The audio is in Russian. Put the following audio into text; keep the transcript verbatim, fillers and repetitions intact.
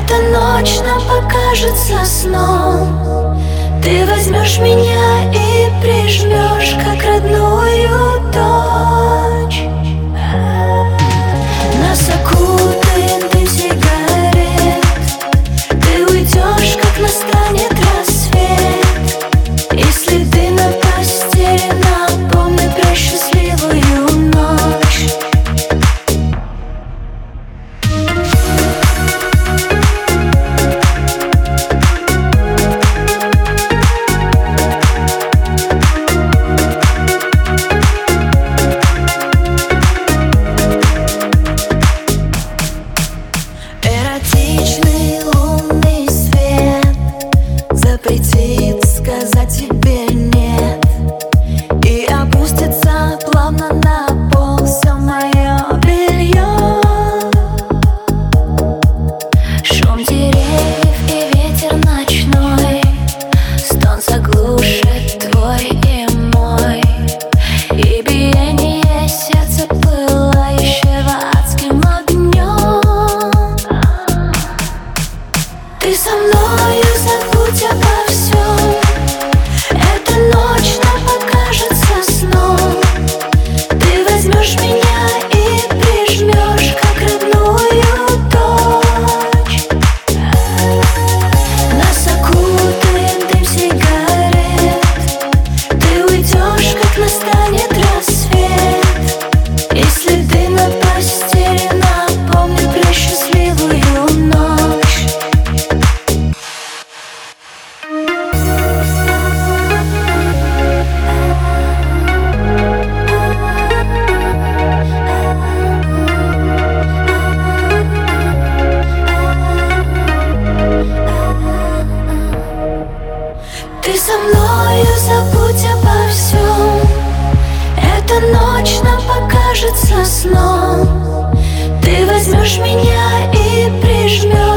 Эта ночь нам покажется сном. Ты возьмешь меня и прижмешь, как родную дочь. Нас окутает дым сигарет. Ты уйдешь, как настанет рассвет. И следы на постели напомнят про счастливую ночь. Эротичный лунный свет запретит сказать тебе нет, и опустится плавно на пол все мое белье. Шум деревьев и ветер ночной, стон заглушит твой и мой, и биение сердца пылающего адским огнем. Ты со мною, забудь обо всем. Эта ночь нам покажется сном. Ты возьмешь меня и прижмешь, как родную дочь. Нас окутает дым сигарет. Ты уйдешь, как настанет рассвет. И следы на постели напомнят про счастливую ночь. Ты со мною, забудь обо всем. Эта ночь нам покажется сном. Ты возьмешь меня и прижмешь.